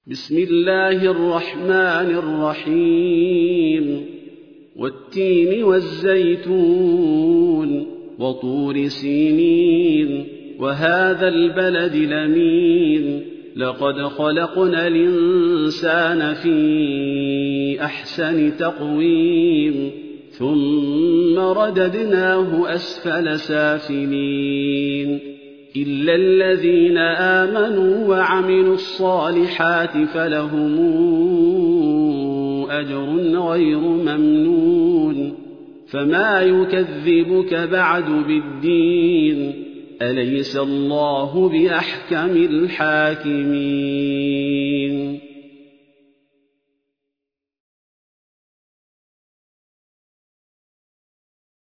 بسم الله الرحمن الرحيم والتين والزيتون وطور سينين وهذا البلد الأمين لقد خلقنا الإنسان في أحسن تقويم ثم رددناه أسفل سافلين إلا الذين آمنوا وعملوا الصالحات فلهم أجر غير ممنون فما يكذبك بعد بالدين أليس الله بأحكم الحاكمين